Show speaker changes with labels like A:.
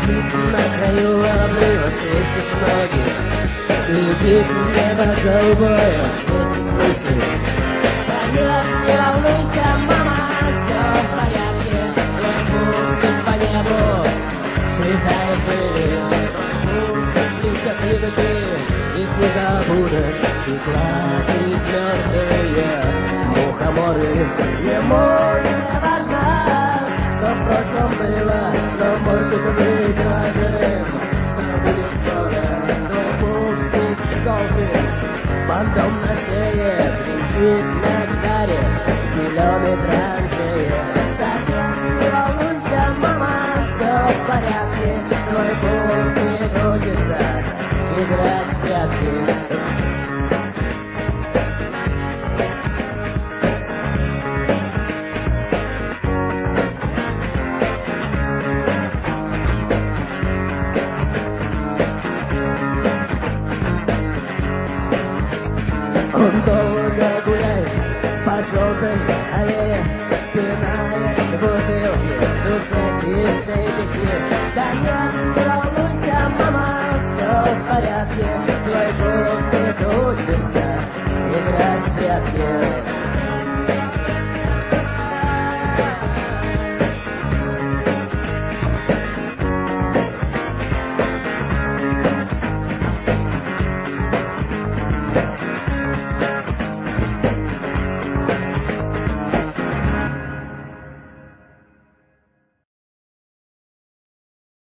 A: На краю обрыва свесив ноги, летит в небо голубое, светит мысли. Поверь, не волнуйся, мама, все в порядке. Твой путь по небу слетает пылью. Снится цветы и снега будут, и плачут мертвые мухоморы. Ему не важно, что в прошлом было, но может быть важным, что будет скоро. Твой путь здесь желтый, бантом на шее, кричит на гитаре зеленый траншея. Не волнуйся, мама, все в порядке. Твой путь не крутится, играть в прятки. Он долго гуляет по желтой аллее, пинает бутылки, душа чистой пекли. Да нет, не волнуйся, мама, все в порядке. Твой путь не крутится, играть в прятки.